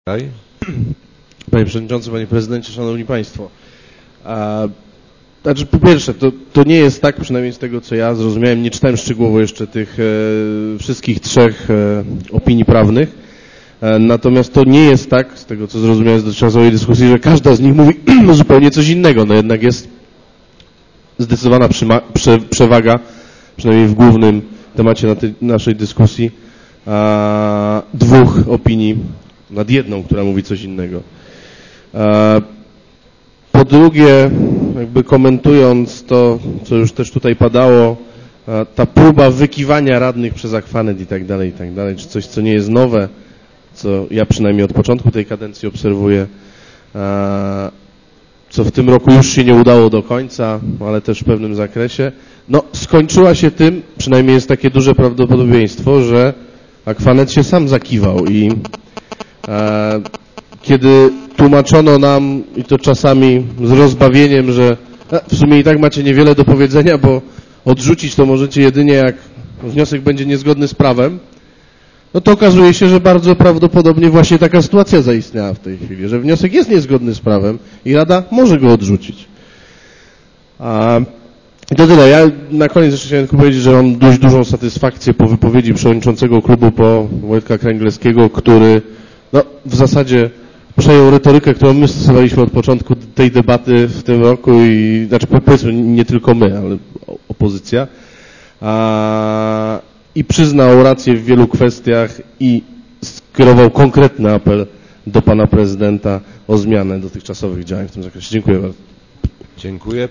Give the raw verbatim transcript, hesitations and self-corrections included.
Panie Przewodniczący, Panie Prezydencie, Szanowni Państwo. A, znaczy, po pierwsze, to, to nie jest tak, przynajmniej z tego, co ja zrozumiałem, nie czytałem szczegółowo jeszcze tych e, wszystkich trzech e, opinii prawnych, e, natomiast to nie jest tak, z tego, co zrozumiałem z dotychczasowej dyskusji, że każda z nich mówi zupełnie coś innego. No jednak jest zdecydowana przyma, prze, przewaga, przynajmniej w głównym temacie na tej, naszej dyskusji, a, dwóch opinii nad jedną, która mówi coś innego. Po drugie, jakby komentując to, co już też tutaj padało, ta próba wykiwania radnych przez akwanet i tak dalej, i tak dalej, czy coś, co nie jest nowe, co ja przynajmniej od początku tej kadencji obserwuję, co w tym roku już się nie udało do końca, ale też w pewnym zakresie, no skończyła się tym, przynajmniej jest takie duże prawdopodobieństwo, że akwanet się sam zakiwał i e, kiedy tłumaczono nam, i to czasami z rozbawieniem, że w sumie i tak macie niewiele do powiedzenia, bo odrzucić to możecie jedynie, jak wniosek będzie niezgodny z prawem, no to okazuje się, że bardzo prawdopodobnie właśnie taka sytuacja zaistniała w tej chwili, że wniosek jest niezgodny z prawem i Rada może go odrzucić. A, I to tyle. Ja na koniec jeszcze chciałem tylko powiedzieć, że mam dość dużą satysfakcję po wypowiedzi przewodniczącego klubu po Wojtka Kręglewskiego, który no, w zasadzie przejął retorykę, którą my stosowaliśmy od początku tej debaty w tym roku i, znaczy powiedzmy nie tylko my, ale opozycja, a, i przyznał rację w wielu kwestiach i skierował konkretny apel do pana prezydenta o zmianę dotychczasowych działań w tym zakresie. Dziękuję bardzo. Dziękuję.